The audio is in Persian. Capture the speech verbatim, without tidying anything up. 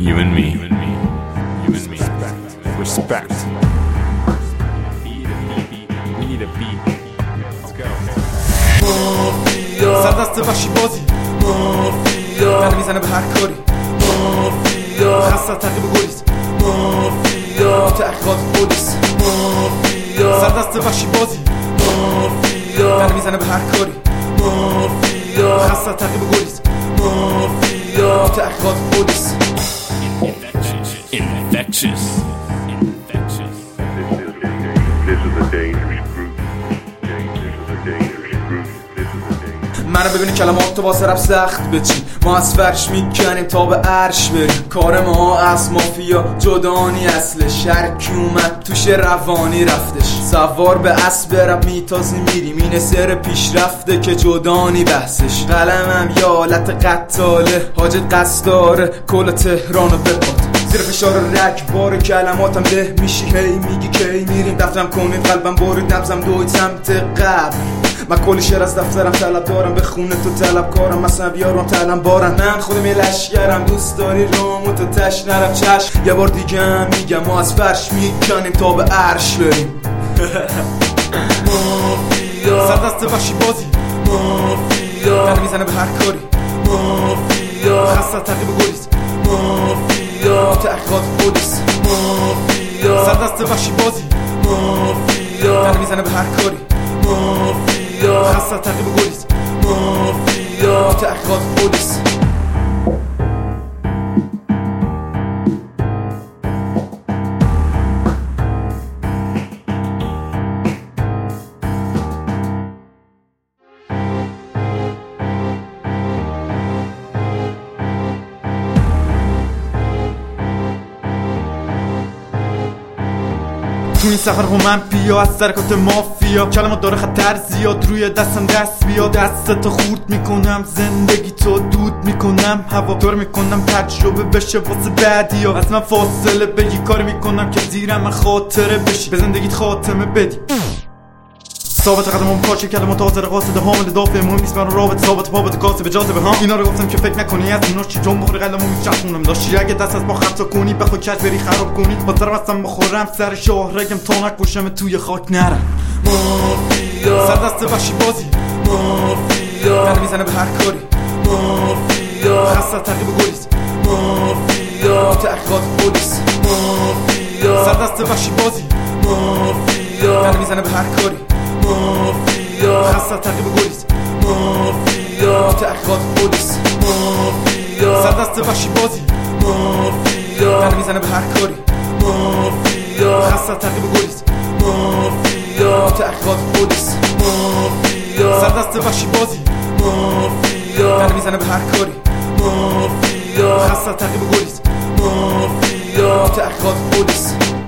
You and me, you and me, you and me. Respect. We need a beat. Let's go. مافیا سردست وحشی بازی مافیا در میزنه به هر کاری مافیا خسته تقیب گلیز مافیا تحقیقات پلیس مافیا سردست وحشی بازی مافیا در میزنه به هر کاری مافیا خسته تقیب گلیز مافیا تحقیقات پلیس Infectious. Infectious. This is a dangerous group. This is a dangerous group. This is a dangerous منو ببینی کلمات تو واسه رب سخت بچی ما از فرش میکنیم تا به عرش بریم کار ما از مافیا جدانی اصلش هرکی اومد توش روانی رفتش سوار به اسب رب میتازی میریم این سر پیش رفته که جدانی بحثش قلمم یا حالت قتاله حاجت قصد داره کل تهرانو بپاد زیر فشار رک بار کلماتم ده میشی هی میگی کی میریم دفترم کنید قلبم بارید نبزم دوید سمت قبل من کلی شعر از دفترم طلب دارم به خونه تو طلب کارم مثلا بیارم طلب بارم من خودم یه لشگرم دوست داری رومو تو تش نرم چشم یه بار دیگه هم میگم ما از فرش میکنیم تا به عرش بریم مافیا سردست وحشی بازی مافیا در میزنه به هر کاری مافیا خسته تقیب گلیز مافیا تحقیقات پلیس مافیا سردست وحشی بازی مافیا در میزنه به هر کاری مافیا خسته تقیب گلیز مافیا تحقیقات پلیس تو این سفر با من بیا از سرکات مافیا کلمات داره خطر زیاد روی دستم دست بیا دستت خورد میکنم زندگی تو دود میکنم هوا دور میکنم تجربه بشه واسه بعدیا از من فاصله بگی کار میکنم که زیرم من خاطره بشی به زندگیت خاتمه بدی ثابت قدمم پاچه کلمات حاضر قاصد حامل دافع مهم نیست من رابط ثابت پابت قاصد به جاذبه ها اینا رو گفتم که فکر نکنی از اینا چی جون بخوری قلمو میچخونم داشتی اگه دست از با خطا کنی بخوای کج بری خراب کنی حاضرم اصلا بخورم سر شاه رگم تا نکشم توی خاک نرم مافیا سردست وحشی بازی مافیا در میزنه به هر کاری مافیا خسته تقیب گلیز مافیا تحقیقات پلیس مافیا سردست وحشی بازی مافیا در میزنه به هر کاری مافیا خسته تقیب گلیز مافیا تحقیقات پلیس مافیا سردست وحشی بازی مافیا در میزنه به هر کاری مافیا خسته تقیب گلیز مافیا تحقیقات پلیس مافیا سردست وحشی بازی مافیا در میزنه به هر کاری مافیا خسته تقیب گلیز مافیا تحقیقات پلیس